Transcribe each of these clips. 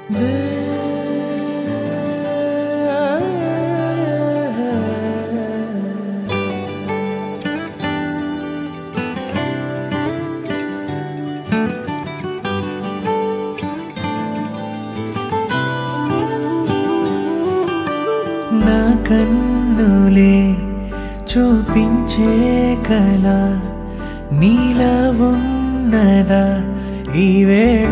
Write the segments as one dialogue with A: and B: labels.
A: నా కన్నులే చూపించే కళ నీలా ఉన్నదా ఈ వేళ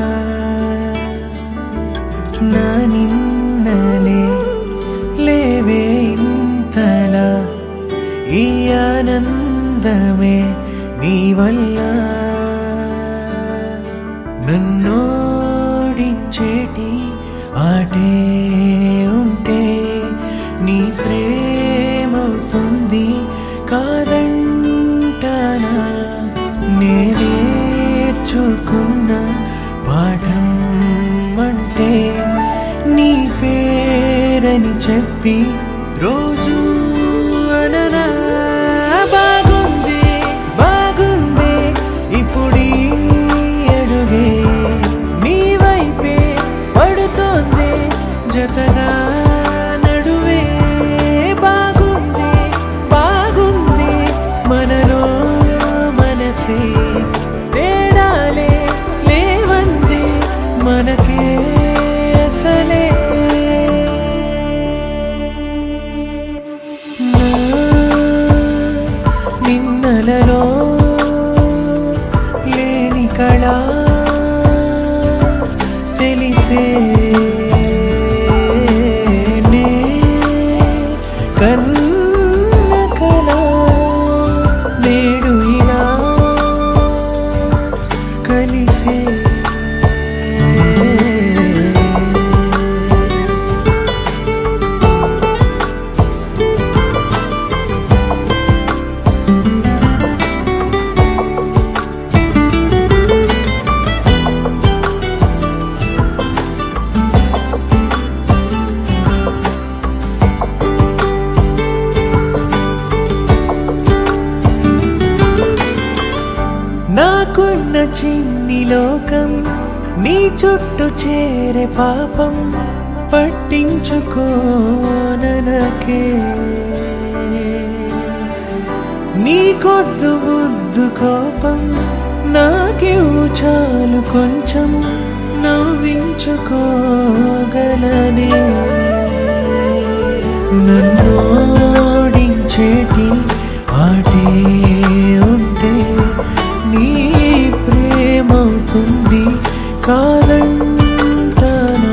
A: నా నిన్నలే లేవే ఇంతలా ఈ ఆనందమే నీ వల్ల నన్నోడించేటి ఆటే ఉంటే నీ ప్రేమవుతుంది కాదంటానా నేర్చుకున్న పాఠం అంటే నీ పేరని చెప్పి రోజు అననా బాగుంది బాగుంది ఇప్పుడీ అడుగే నీ వైపే పడుతోంది జతగా నడువే బాగుంది బాగుంది మనలో మనసే తేడాలే లేవంది మనకే అసలే నా నిన్నలలో లేని కళ తెలిసే కన్న కళ నేడు ఇలా కలిసే నాకున్న చిన్ని లోకం నీ చుట్టూ చేరే పాపం పట్టించుకోననకే నీ కొద్దు బుద్దు కోపం నాకివ్వు చాలు కొంచెం నవ్వించుకోగలనే నన్నోడించేటి ఆటే ఉంటే నీ ప్రేమవుతుంది కాదంటానా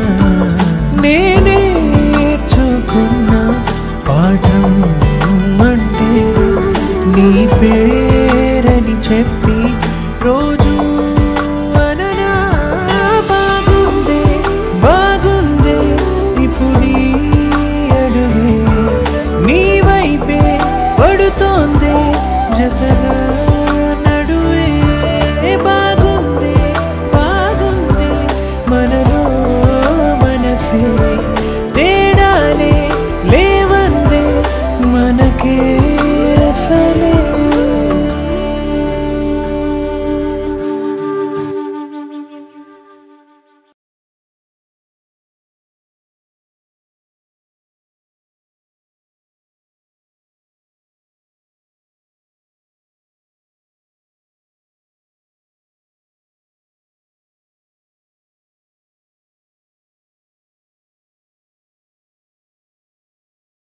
A: నేర్చుకున్న పాఠం అంటే నీ పేరని చెప్పి రోజు అననా బాగుంది బాగుంది ఇప్పుడీ అడుగే నీ వైపే పడుతోంది జత